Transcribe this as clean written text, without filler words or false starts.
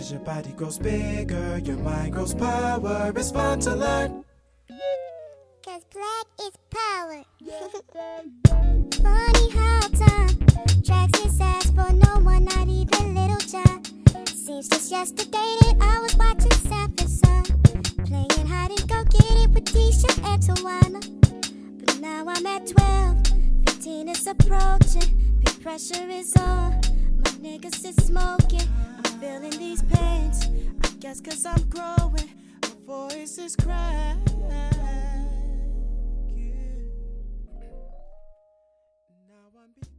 As your body grows bigger, your mind grows power. It's fun to learn. Cause black is power. Funny how time drags its ass for no one, not even Little John. Seems just yesterday that I was watching Sanford Son, playing hide and go get it with Tisha and Tawana. But now I'm at 12, 15 is approaching, big pressure is on. My niggas is smoking, I'm feeling these pains. I guess cause I'm growing, my voice is cracking. Now I'm